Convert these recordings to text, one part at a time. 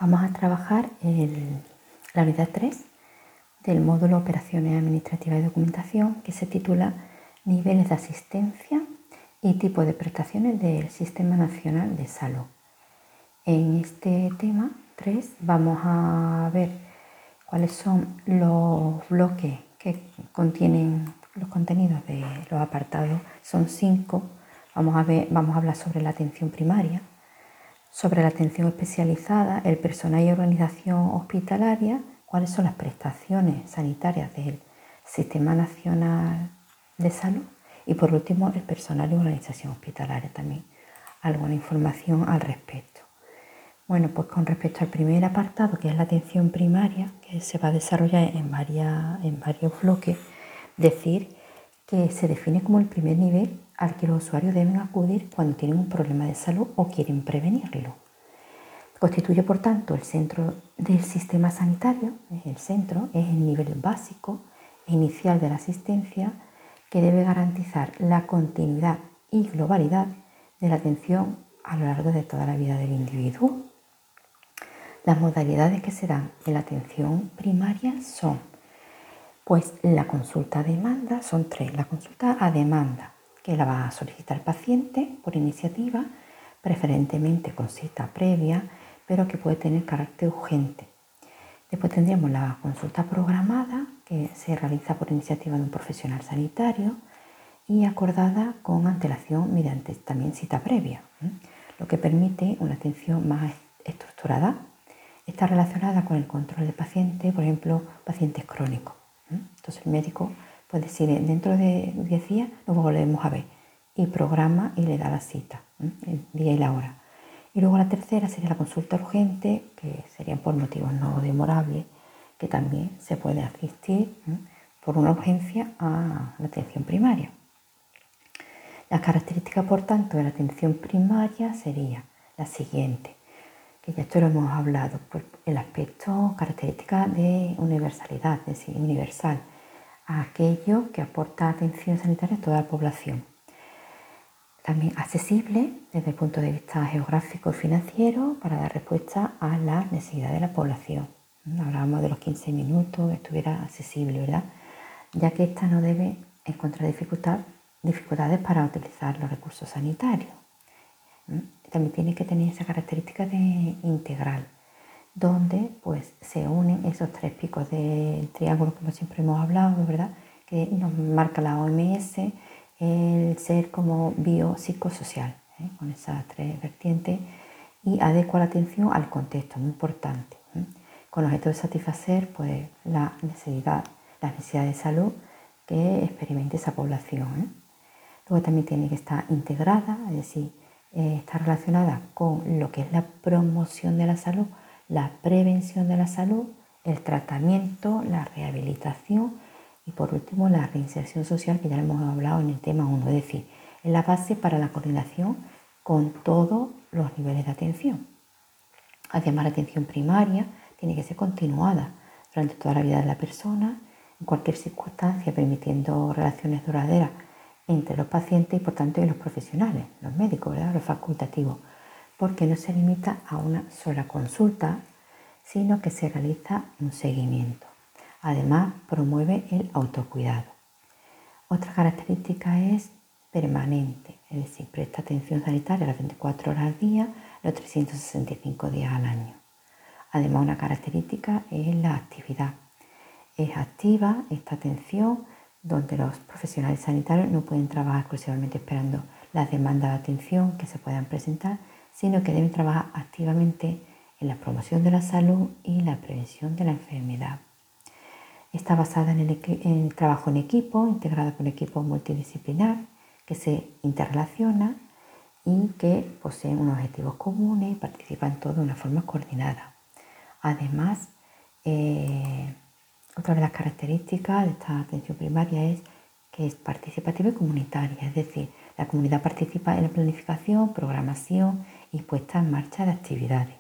Vamos a trabajar la unidad 3 del módulo Operaciones Administrativas y Documentación, que se titula Niveles de asistencia y tipo de prestaciones del Sistema Nacional de Salud. En este tema 3 vamos a ver cuáles son los bloques que contienen los contenidos de los apartados. Son 5. Vamos a hablar sobre la atención primaria, sobre la atención especializada, el personal y organización hospitalaria, cuáles son las prestaciones sanitarias del Sistema Nacional de Salud y por último el personal y organización hospitalaria, también alguna información al respecto. Bueno, pues con respecto al primer apartado, que es la atención primaria, que se va a desarrollar en varios bloques, decir que se define como el primer nivel al que los usuarios deben acudir cuando tienen un problema de salud o quieren prevenirlo. Constituye, por tanto, el centro del sistema sanitario. El centro es el nivel básico e inicial de la asistencia que debe garantizar la continuidad y globalidad de la atención a lo largo de toda la vida del individuo. Las modalidades que se dan en la atención primaria son, pues, la consulta a demanda, son 3. La consulta a demanda, que la va a solicitar el paciente por iniciativa, preferentemente con cita previa, pero que puede tener carácter urgente. Después tendríamos la consulta programada, que se realiza por iniciativa de un profesional sanitario y acordada con antelación mediante también cita previa, lo que permite una atención más estructurada. Está relacionada con el control del paciente, por ejemplo, pacientes crónicos. Entonces el médico puede decir, dentro de 10 días nos volvemos a ver, y programa y le da la cita, el día y la hora. Y luego la tercera sería la consulta urgente, que serían por motivos no demorables, que también se puede asistir por una urgencia a la atención primaria. Las características, por tanto, de la atención primaria sería la siguiente, que ya esto lo hemos hablado, por el aspecto característica de universalidad, es decir, universal, a aquello que aporta atención sanitaria a toda la población. También accesible desde el punto de vista geográfico y financiero para dar respuesta a las necesidades de la población. Hablábamos de los 15 minutos, que estuviera accesible, ¿verdad? Ya que ésta no debe encontrar dificultades para utilizar los recursos sanitarios. También tiene que tener esa característica de integral, donde pues se unen esos 3 picos del triángulo, como siempre hemos hablado, ¿verdad? Que nos marca la OMS, el ser como biopsicosocial, con esas 3 vertientes, y adecua la atención al contexto, muy importante, con objeto de satisfacer pues las necesidades de salud que experimente esa población. Luego también tiene que estar integrada, es decir, está relacionada con lo que es la promoción de la salud, la prevención de la salud, el tratamiento, la rehabilitación y por último la reinserción social, que ya lo hemos hablado en el tema 1, es decir, es la base para la coordinación con todos los niveles de atención. Además, la atención primaria tiene que ser continuada durante toda la vida de la persona, en cualquier circunstancia, permitiendo relaciones duraderas entre los pacientes y por tanto y los profesionales, los médicos, ¿verdad? Los facultativos, porque no se limita a una sola consulta, sino que se realiza un seguimiento. Además, promueve el autocuidado. Otra característica es permanente, es decir, presta atención sanitaria las 24 horas al día, los 365 días al año. Además, una característica es la actividad. Es activa esta atención, donde los profesionales sanitarios no pueden trabajar exclusivamente esperando las demandas de atención que se puedan presentar, sino que deben trabajar activamente en la promoción de la salud y la prevención de la enfermedad. Está basada en el trabajo en equipo, integrada por un equipo multidisciplinar que se interrelaciona y que poseen unos objetivos comunes y participan todos de una forma coordinada. Además, otra de las características de esta atención primaria es que es participativa y comunitaria, es decir, la comunidad participa en la planificación, programación y puesta en marcha de actividades.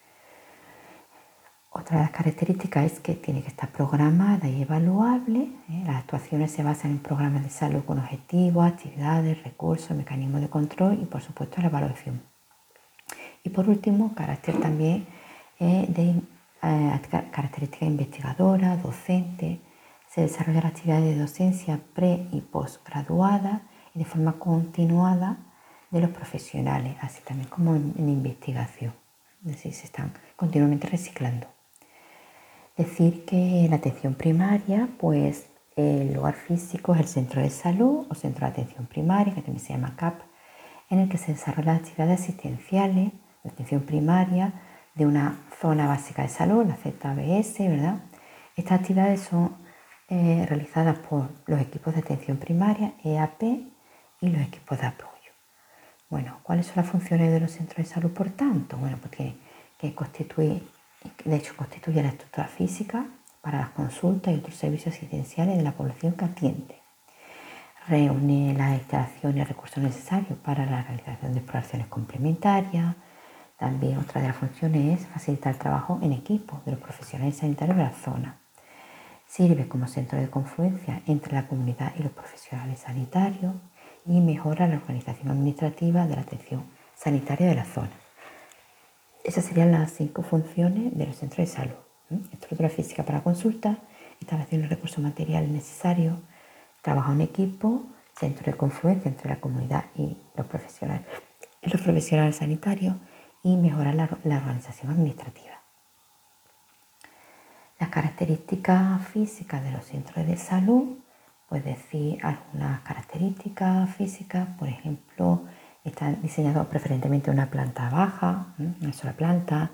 Otra de las características es que tiene que estar programada y evaluable. Las actuaciones se basan en programas de salud con objetivos, actividades, recursos, mecanismos de control y por supuesto la evaluación. Y por último, carácter también características investigadoras, docentes. Se desarrolla la actividad de docencia pre y postgraduada y de forma continuada de los profesionales, así también como en investigación. Es decir, se están continuamente reciclando. Decir que la atención primaria, pues el lugar físico es el centro de salud o centro de atención primaria, que también se llama CAP, en el que se desarrollan las actividades asistenciales de atención primaria de una zona básica de salud, la ZBS, ¿verdad? Estas actividades son realizadas por los equipos de atención primaria, EAP, y los equipos de apoyo. Bueno, ¿cuáles son las funciones de los centros de salud, por tanto? Bueno, pues tiene que constituye la estructura física para las consultas y otros servicios asistenciales de la población que atiende. Reúne las instalaciones y recursos necesarios para la realización de exploraciones complementarias. También otra de las funciones es facilitar el trabajo en equipo de los profesionales sanitarios de la zona. Sirve como centro de confluencia entre la comunidad y los profesionales sanitarios y mejora la organización administrativa de la atención sanitaria de la zona. Esas serían las 5 funciones de los centros de salud. Estructura física para consulta, instalación de recursos materiales necesarios, trabajo en equipo, centro de confluencia entre la comunidad y los profesionales sanitarios y mejorar la organización administrativa. Las características físicas de los centros de salud, pues decir algunas características físicas, por ejemplo, están diseñados preferentemente una planta baja, una sola planta,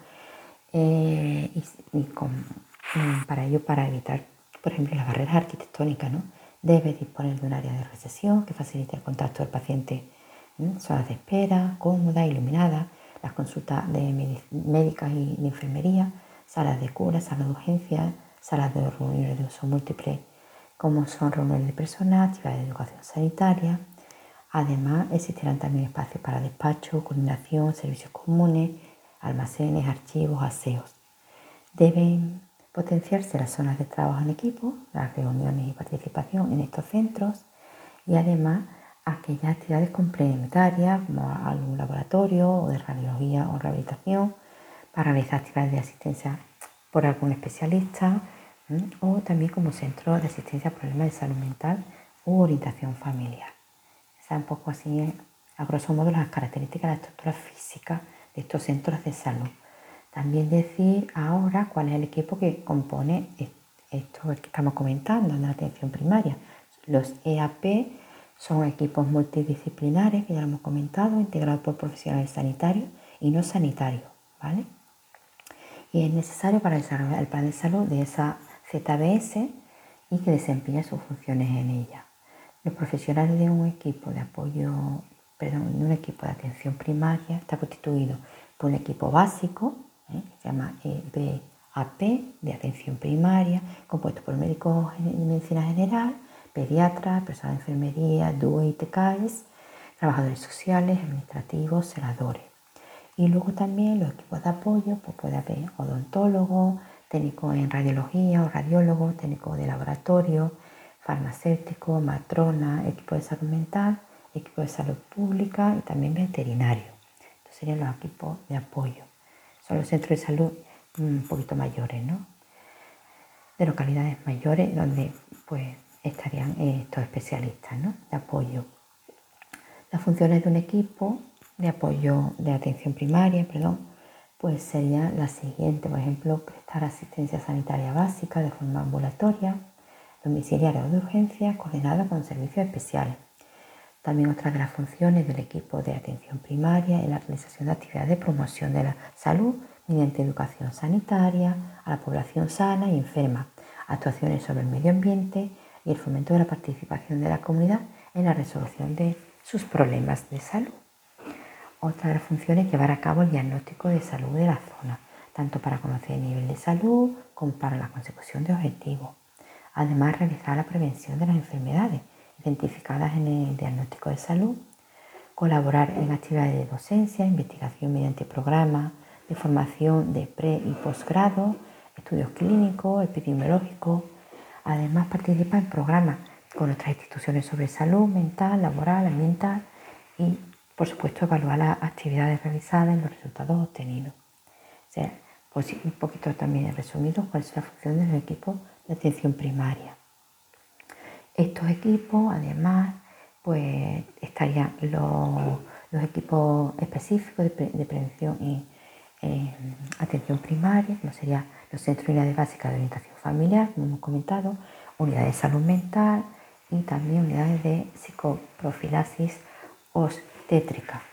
para ello, para evitar, por ejemplo, las barreras arquitectónicas, ¿no? Debe disponer de un área de recepción que facilite el contacto del paciente, salas de espera, cómodas, iluminadas, las consultas médicas y de enfermería, salas de cura, salas de urgencia, salas de reuniones de uso múltiple, como son reuniones de personal, actividades de educación sanitaria. Además, existirán también espacios para despacho, coordinación, servicios comunes, almacenes, archivos, aseos. Deben potenciarse las zonas de trabajo en equipo, las reuniones y participación en estos centros y además aquellas actividades complementarias como algún laboratorio o de radiología o rehabilitación para realizar actividades de asistencia por algún especialista o también como centro de asistencia a problemas de salud mental u orientación familiar. Esa es un poco así, a grosso modo, las características de la estructura física de estos centros de salud. También decir ahora cuál es el equipo que compone esto que estamos comentando en la atención primaria. Los EAP son equipos multidisciplinares, que ya lo hemos comentado, integrados por profesionales sanitarios y no sanitarios, ¿vale? Y es necesario para desarrollar el plan de salud de esa ZBS y que desempeñe sus funciones en ella. Los profesionales de un equipo de atención primaria está constituido por un equipo básico, que se llama EBAP, de atención primaria, compuesto por médicos de medicina general, pediatras, personal de enfermería, DUE y TKs, trabajadores sociales, administrativos, celadores. Y luego también los equipos de apoyo, pues puede haber odontólogo, técnico en radiología o radiólogo, técnico de laboratorio, farmacéutico, matrona, equipo de salud mental, equipo de salud pública y también veterinario. Estos serían los equipos de apoyo. Son los centros de salud un poquito mayores, ¿no? De localidades mayores donde pues estarían estos especialistas, ¿no? De apoyo. Las funciones de un equipo de apoyo de atención primaria, pues serían las siguientes. Por ejemplo, prestar asistencia sanitaria básica de forma ambulatoria, domiciliaria o de urgencia, coordinada con servicios especiales. También otra de las funciones del equipo de atención primaria es la realización de actividades de promoción de la salud mediante educación sanitaria a la población sana y enferma, actuaciones sobre el medio ambiente y el fomento de la participación de la comunidad en la resolución de sus problemas de salud. Otra de las funciones es llevar a cabo el diagnóstico de salud de la zona, tanto para conocer el nivel de salud como para la consecución de objetivos. Además, realizar la prevención de las enfermedades identificadas en el diagnóstico de salud, colaborar en actividades de docencia, investigación mediante programas de formación de pre y posgrado, estudios clínicos, epidemiológicos. Además, participa en programas con otras instituciones sobre salud mental, laboral, ambiental y, por supuesto, evaluar las actividades realizadas y los resultados obtenidos. O sea, Pues un poquito también resumido cuál es la función de los equipos de atención primaria. Estos equipos, además, pues estarían los equipos específicos de prevención y atención primaria, como serían los centros y unidades básicas de orientación familiar, como hemos comentado, unidades de salud mental y también unidades de psicoprofilaxis obstétrica.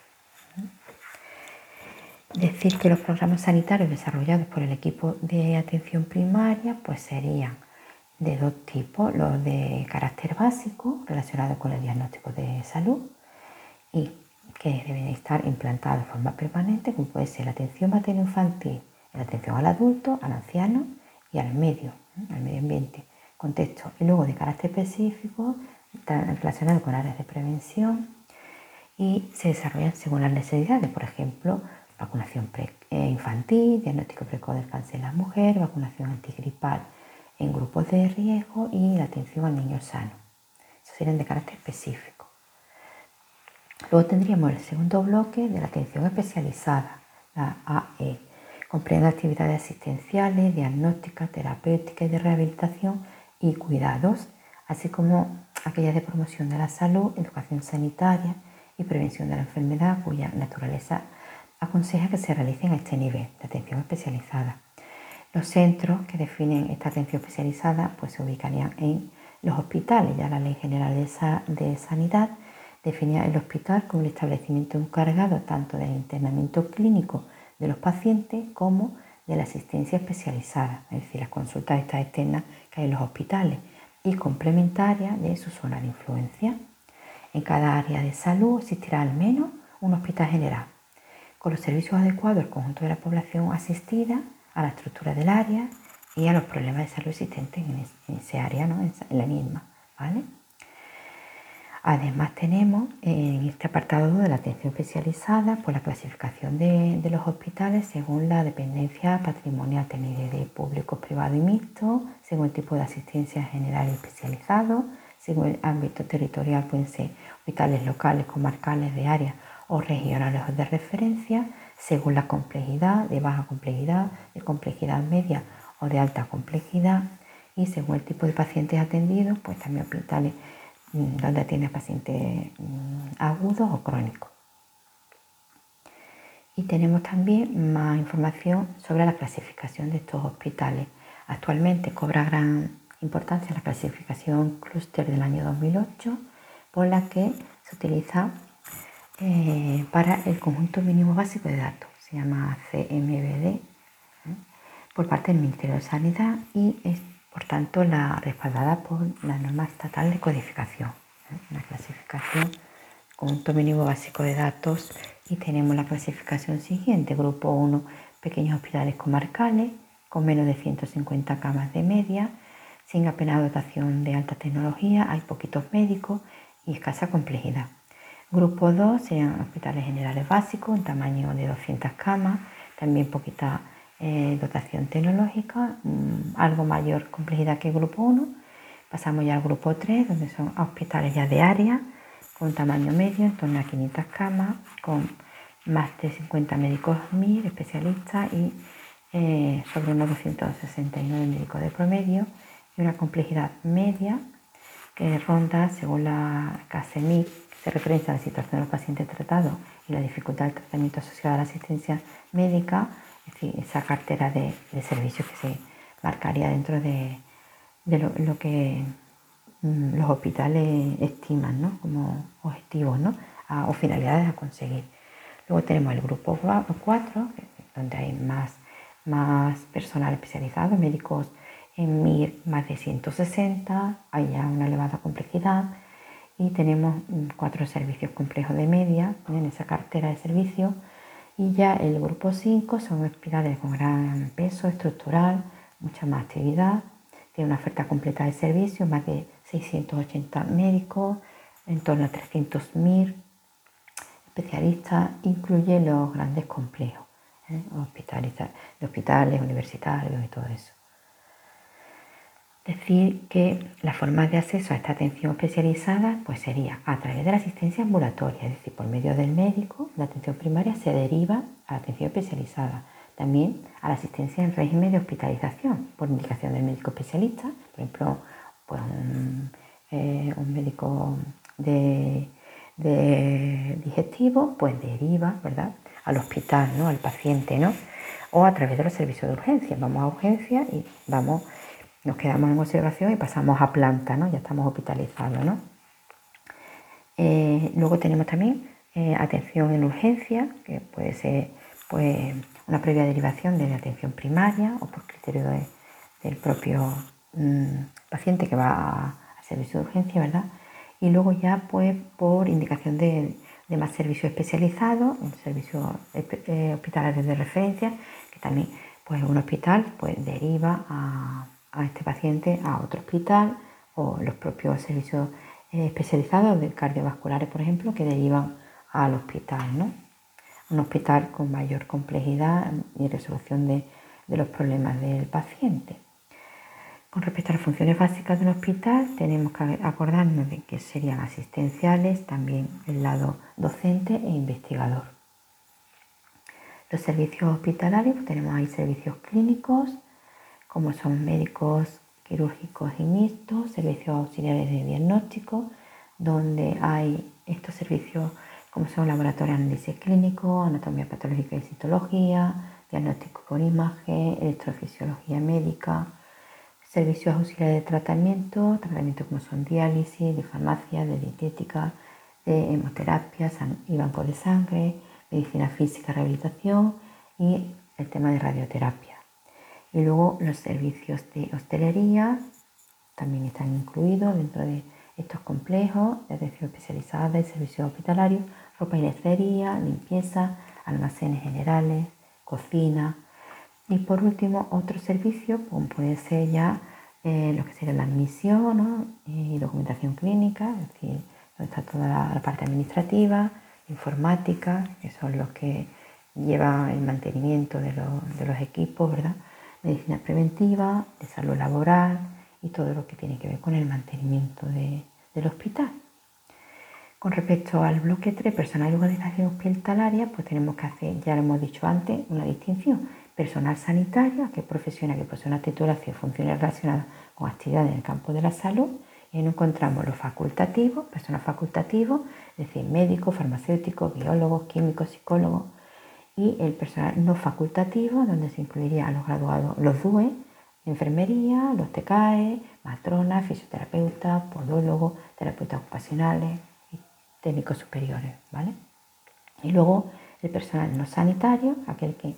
Decir que los programas sanitarios desarrollados por el equipo de atención primaria pues serían de dos tipos, los de carácter básico relacionados con el diagnóstico de salud y que deben estar implantados de forma permanente, como puede ser la atención materno-infantil, la atención al adulto, al anciano y al medio ambiente, contexto. Y luego de carácter específico relacionados con áreas de prevención y se desarrollan según las necesidades, por ejemplo, vacunación infantil, diagnóstico precoz del cáncer en las mujeres, vacunación antigripal en grupos de riesgo y la atención al niño sano. Eso serían de carácter específico. Luego tendríamos el segundo bloque de la atención especializada, la AE. Comprende actividades asistenciales, diagnósticas, terapéuticas y de rehabilitación y cuidados, así como aquellas de promoción de la salud, educación sanitaria y prevención de la enfermedad, cuya naturaleza aconseja que se realicen a este nivel de atención especializada. Los centros que definen esta atención especializada pues se ubicarían en los hospitales. Ya la Ley General de Sanidad definía el hospital como el establecimiento encargado tanto del internamiento clínico de los pacientes como de la asistencia especializada, es decir, las consultas estas externas que hay en los hospitales y complementaria de su zona de influencia. En cada área de salud existirá al menos un hospital general, con los servicios adecuados al conjunto de la población asistida, a la estructura del área y a los problemas de salud existentes en ese área, ¿no? en la misma, ¿vale? Además tenemos en este apartado de la atención especializada pues la clasificación de los hospitales según la dependencia patrimonial, de público, privado y mixto, según el tipo de asistencia general y especializado, según el ámbito territorial, pueden ser hospitales locales, comarcales, de área o regionales de referencia, según la complejidad, de baja complejidad, de complejidad media o de alta complejidad, y según el tipo de pacientes atendidos, pues también hospitales donde atiende pacientes agudos o crónicos. Y tenemos también más información sobre la clasificación de estos hospitales. Actualmente cobra gran importancia la clasificación clúster del año 2008, por la que se utiliza para el conjunto mínimo básico de datos, se llama CMBD, por parte del Ministerio de Sanidad y es por tanto respaldada por la norma estatal de codificación, la clasificación conjunto mínimo básico de datos. Y tenemos la clasificación siguiente: grupo 1, pequeños hospitales comarcales con menos de 150 camas de media, sin apenas dotación de alta tecnología, hay poquitos médicos y escasa complejidad. Grupo 2 serían hospitales generales básicos, en tamaño de 200 camas, también poquita dotación tecnológica, algo mayor complejidad que el grupo 1. Pasamos ya al grupo 3, donde son hospitales ya de área, con tamaño medio, en torno a 500 camas, con más de 50 médicos MIR, especialistas y sobre unos 269 médicos de promedio, y una complejidad media que ronda, según la CASEMIC, se referencia a la situación de los pacientes tratados y la dificultad del tratamiento asociado a la asistencia médica, es decir, esa cartera de servicios que se marcaría dentro de lo que los hospitales estiman, ¿no? como objetivos, ¿no? O finalidades a conseguir. Luego tenemos el grupo 4, donde hay más personal especializado, médicos en MIR más de 160, hay ya una elevada complejidad y tenemos 4 servicios complejos de media en esa cartera de servicios. Y ya el grupo 5 son hospitales con gran peso estructural, mucha más actividad, tiene una oferta completa de servicios, más de 680 médicos, en torno a 300.000 especialistas, incluye los grandes complejos, hospitales, universitarios y todo eso. Decir que las formas de acceso a esta atención especializada pues sería a través de la asistencia ambulatoria, es decir, por medio del médico, la atención primaria se deriva a la atención especializada también a la asistencia en régimen de hospitalización por indicación del médico especialista. Por ejemplo, pues un médico de digestivo pues deriva, ¿verdad?, al hospital, ¿no?, al paciente, ¿no?, o a través de los servicios de urgencia. Vamos a urgencia y nos quedamos en observación y pasamos a planta, ¿no?, ya estamos hospitalizados, ¿no? Luego tenemos también atención en urgencia, que puede ser pues una previa derivación de atención primaria o por criterio del propio paciente que va al servicio de urgencia, ¿verdad? Y luego ya pues por indicación de más servicios especializados, en servicios hospitalarios de referencia, que también pues un hospital pues deriva a este paciente a otro hospital, o los propios servicios especializados de cardiovasculares, por ejemplo, que derivan al hospital, ¿no? Un hospital con mayor complejidad y resolución de los problemas del paciente. Con respecto a las funciones básicas del hospital, tenemos que acordarnos de que serían asistenciales, también el lado docente e investigador. Los servicios hospitalarios, pues tenemos ahí servicios clínicos, como son médicos, quirúrgicos y mixtos, servicios auxiliares de diagnóstico, donde hay estos servicios como son laboratorios de análisis clínico, anatomía patológica y citología, diagnóstico por imagen, electrofisiología médica, servicios auxiliares de tratamiento como son diálisis, de farmacia, de dietética, de hemoterapia y banco de sangre, medicina física, rehabilitación y el tema de radioterapia. Y luego los servicios de hostelería también están incluidos dentro de estos complejos de atención especializada y servicios hospitalarios, ropa y lencería, limpieza, almacenes generales, cocina. Y por último, otros servicios, como puede ser ya lo que sería la admisión, ¿no?, y documentación clínica, es decir, donde está toda la parte administrativa, informática, que son los que llevan el mantenimiento de los equipos, ¿verdad?, medicina preventiva, de salud laboral y todo lo que tiene que ver con el mantenimiento del hospital. Con respecto al bloque 3, personal y organización hospitalaria, pues tenemos que hacer, ya lo hemos dicho antes, una distinción. Personal sanitario, aquel profesional que posee una titulación y funciones relacionadas con actividades en el campo de la salud. Y ahí nos encontramos los facultativos, personal facultativo, es decir, médicos, farmacéuticos, biólogos, químicos, psicólogos. Y el personal no facultativo, donde se incluiría a los graduados, los DUE, enfermería, los TCAE, matronas, fisioterapeutas, podólogos, terapeutas ocupacionales y técnicos superiores, ¿vale? Y luego el personal no sanitario, aquel que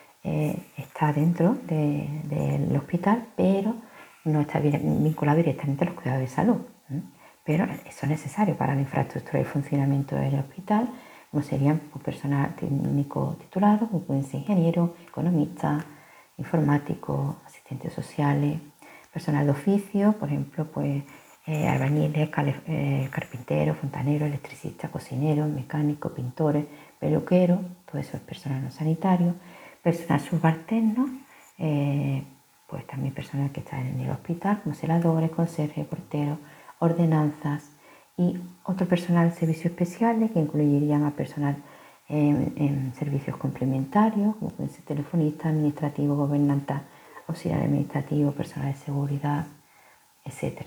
está dentro del hospital, pero no está vinculado directamente a los cuidados de salud, pero eso es necesario para la infraestructura y funcionamiento del hospital, como serían personal técnico titulado, como pueden ser ingenieros, economistas, informáticos, asistentes sociales, personal de oficio, por ejemplo, pues albañiles, carpinteros, fontaneros, electricistas, cocineros, mecánicos, pintores, peluqueros, todo eso es personal no sanitario. Personal subalterno, pues también personal que está en el hospital, como celadores, conserjes, porteros, ordenanzas, y otro personal de servicios especiales que incluirían a personal en servicios complementarios, como pueden ser telefonistas, administrativos, gobernantes, auxiliar administrativo, personal de seguridad, etc.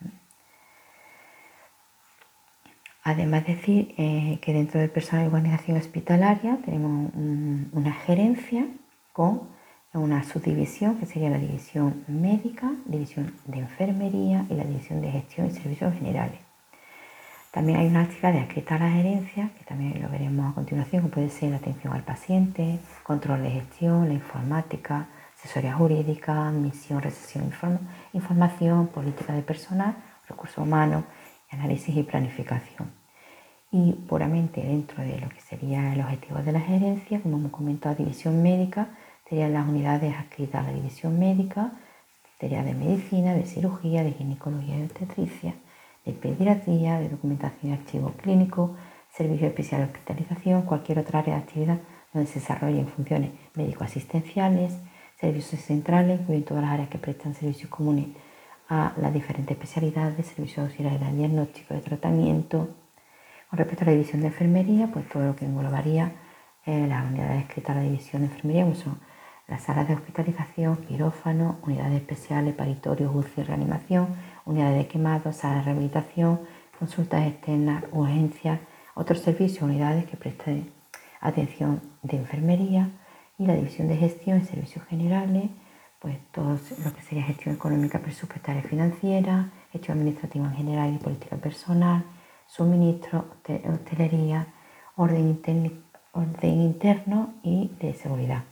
Además, decir que dentro del personal de organización hospitalaria tenemos una gerencia con una subdivisión que sería la división médica, división de enfermería y la división de gestión y servicios generales. También hay una actividad adscritas a la gerencia, que también lo veremos a continuación, que puede ser la atención al paciente, control de gestión, la informática, asesoría jurídica, admisión, recepción de información, política de personal, recursos humanos, análisis y planificación. Y puramente dentro de lo que sería el objetivo de la gerencia, como hemos comentado, división médica, serían las unidades adscritas a la división médica, sería de medicina, de cirugía, de ginecología y obstetricia, de pediatría, de documentación y archivo clínico, servicio especial de hospitalización, cualquier otra área de actividad donde se desarrollen funciones médico-asistenciales, servicios centrales, incluyendo todas las áreas que prestan servicios comunes a las diferentes especialidades, servicios auxiliares de diagnóstico, de tratamiento. Con respecto a la división de enfermería, pues todo lo que englobaría las unidades adscritas a la división de enfermería, como son las salas de hospitalización, quirófano, unidades especiales, paritorios, UCI, reanimación, unidades de quemados, salas de rehabilitación, consultas externas, urgencias, otros servicios, unidades que prestan atención de enfermería y la división de gestión y servicios generales, pues todo lo que sería gestión económica, presupuestaria y financiera, gestión administrativa en general y política personal, suministro, hostelería, orden interno y de seguridad.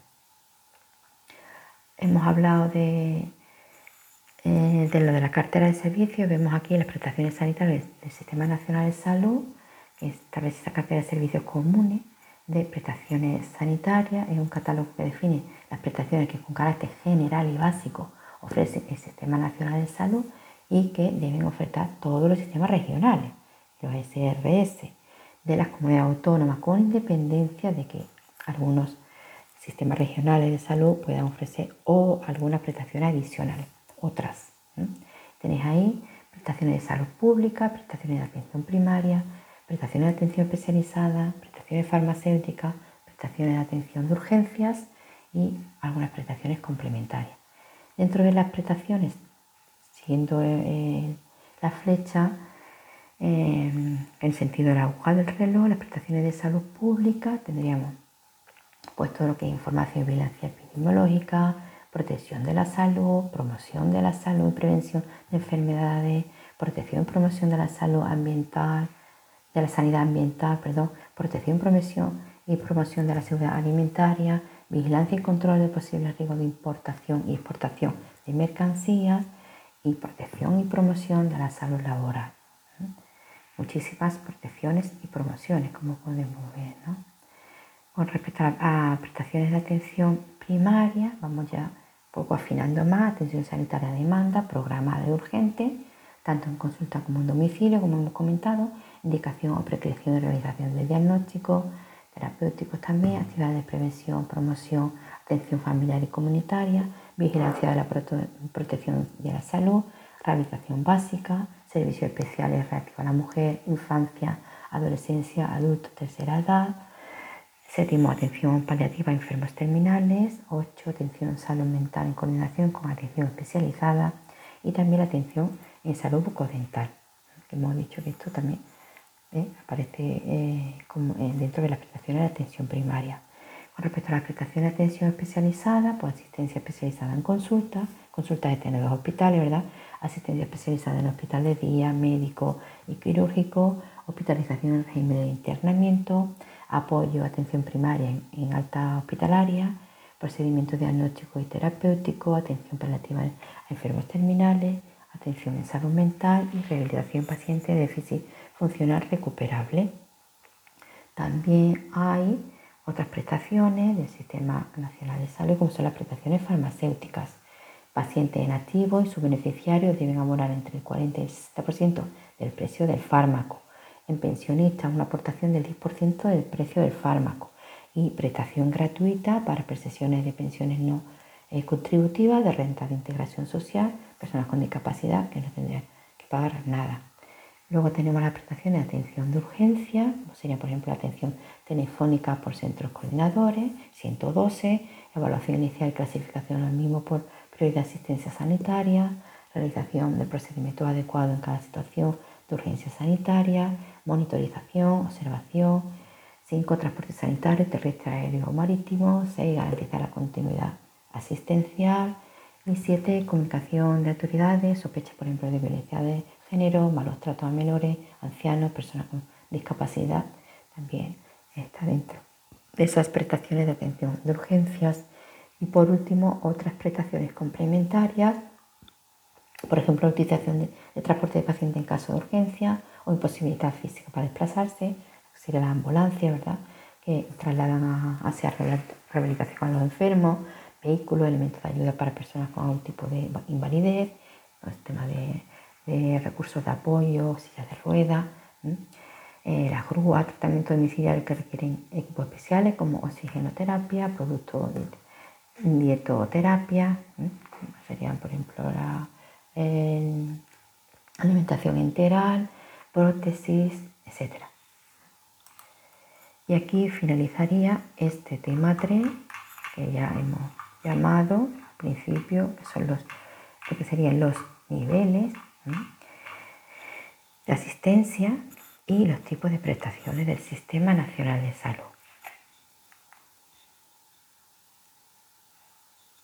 Hemos hablado de lo de la cartera de servicios. Vemos aquí las prestaciones sanitarias del Sistema Nacional de Salud, que establece esa cartera de servicios comunes de prestaciones sanitarias. Es un catálogo que define las prestaciones que con carácter general y básico ofrece el Sistema Nacional de Salud y que deben ofertar todos los sistemas regionales, los SRS, de las comunidades autónomas, con independencia de que algunos sistemas regionales de salud puedan ofrecer o algunas prestaciones adicionales, otras. Tenéis ahí prestaciones de salud pública, prestaciones de atención primaria, prestaciones de atención especializada, prestaciones farmacéuticas, prestaciones de atención de urgencias y algunas prestaciones complementarias. Dentro de las prestaciones, siguiendo la flecha, en el sentido de la aguja del reloj, las prestaciones de salud pública tendríamos pues todo lo que es información y vigilancia epidemiológica, protección de la salud, promoción de la salud y prevención de enfermedades, protección y promoción de la salud ambiental, de la sanidad ambiental, protección, promoción y promoción de la seguridad alimentaria, vigilancia y control de posibles riesgos de importación y exportación de mercancías y protección y promoción de la salud laboral. Muchísimas protecciones y promociones, como podemos ver, ¿no? Con respecto a prestaciones de atención primaria, vamos ya un poco afinando más: atención sanitaria a demanda, programada y urgente, tanto en consulta como en domicilio, como hemos comentado, indicación o prescripción de realización de diagnósticos terapéuticos también, actividades de prevención, promoción, atención familiar y comunitaria, vigilancia de la protección de la salud, rehabilitación básica, servicios especiales relativos a la mujer, infancia, adolescencia, adultos, tercera edad. 7, atención paliativa a enfermos terminales. 8, atención en salud mental en coordinación con atención especializada. Y también la atención en salud bucodental, que hemos dicho que esto también aparece dentro de las prestaciones de atención primaria. Con respecto a las prestaciones de atención especializada, pues asistencia especializada en consultas externas en los hospitales, ¿verdad? Asistencia especializada en hospital de día, médico y quirúrgico, hospitalización en régimen de internamiento, apoyo, atención primaria en alta hospitalaria, procedimientos diagnósticos y terapéuticos, atención paliativa a enfermos terminales, atención en salud mental y rehabilitación paciente de déficit funcional recuperable. También hay otras prestaciones del Sistema Nacional de Salud, como son las prestaciones farmacéuticas. Pacientes en activo y sus beneficiarios deben abonar entre el 40 y el 60% del precio del fármaco. En pensionistas, una aportación del 10% del precio del fármaco. Y prestación gratuita para prestaciones de pensiones no contributivas, de renta de integración social, personas con discapacidad que no tendrían que pagar nada. Luego tenemos las prestaciones de atención de urgencia, como sería por ejemplo la atención telefónica por centros coordinadores, 112, evaluación inicial y clasificación al mismo por prioridad de asistencia sanitaria, realización de procedimientos adecuados en cada situación de urgencia sanitaria, monitorización, observación. 5, transporte sanitario, terrestre, aéreo o marítimo. 6, garantizar la continuidad asistencial. Y 7, comunicación de autoridades, sospecha por ejemplo de violencia de género, malos tratos a menores, ancianos, personas con discapacidad, también está dentro de esas prestaciones de atención de urgencias. Y por último, otras prestaciones complementarias, por ejemplo, la utilización de transporte de paciente en caso de urgencia o imposibilidad física para desplazarse, sería la ambulancia, ¿verdad?, que trasladan hacia rehabilitación a los enfermos, vehículos, elementos de ayuda para personas con algún tipo de invalidez, el tema de recursos de apoyo, sillas de ruedas, las grúas, tratamiento domiciliario que requieren equipos especiales como oxigenoterapia, productos de dietoterapia, serían por ejemplo la alimentación enteral, prótesis, etc. Y aquí finalizaría este tema 3, que ya hemos llamado al principio, que son lo que serían los niveles de asistencia y los tipos de prestaciones del Sistema Nacional de Salud.